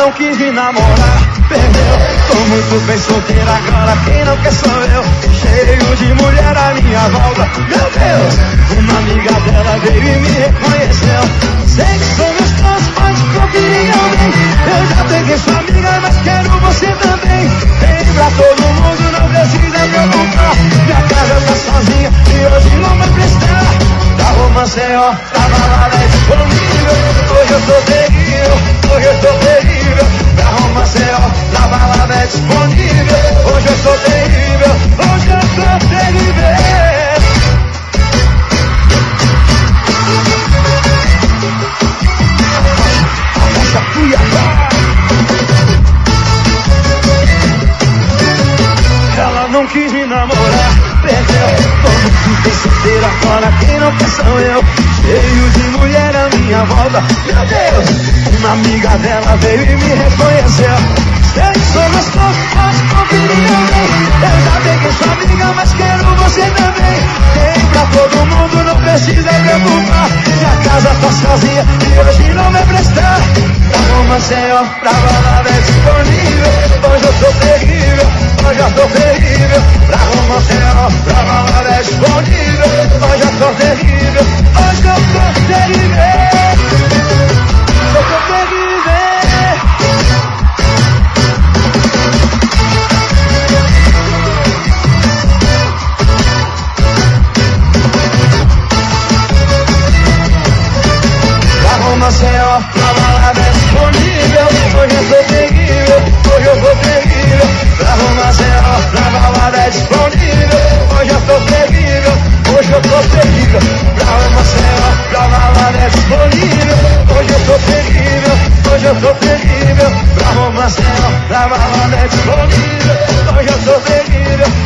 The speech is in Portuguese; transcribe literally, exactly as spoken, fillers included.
não quis me namorar, perdeu. Tô muito bem solteira agora, quem não quer sou eu. Cheio de mulher à minha volta, meu Deus. Uma amiga dela veio e me reconheceu. Sei que sou gostoso, pode conferir alguém. Eu já peguei sua amiga, mas quero você também. Vem pra todo mundo, não precisa preocupar. Minha casa tá sozinha e hoje não vai prestar. Da Maceió, da balada é disponível. Hoje eu tô terrível, hoje eu tô terrível. Da Maceió, da balada é disponível. Hoje eu tô terrível, hoje eu tô terrível. Ela não quis me namorar, perdeu. Como que tem solteira agora, quem não quer sou eu. Cheio de mulher à minha volta, meu Deus. Uma amiga dela veio e me reconheceu. Sei que sou gostoso, pode conferir alguém. Eu já peguei sua amiga, mas quero você também. Tem pra todo mundo, não precisa preocupar. Minha casa tá sozinha e hoje não vai prestar. Da Maceió, pra balada é disponível. Hoje eu tô terrível, hoje eu tô terrível. Da Maceió, pra balada é disponível. Hoje eu tô terrível, hoje eu tô terrível. Eu tô terrível. Maceió, a balada é disponível. Hoje eu tô terrível, hoje eu vou terrível. Pra Maceió, a balada é disponível. Hoje eu tô terrível, hoje eu tô terrível. Pra Maceió, a balada é disponível. Hoje eu tô terrível, hoje eu tô terrível. Pra Maceió, a balada é disponível. Hoje eu tô terrível.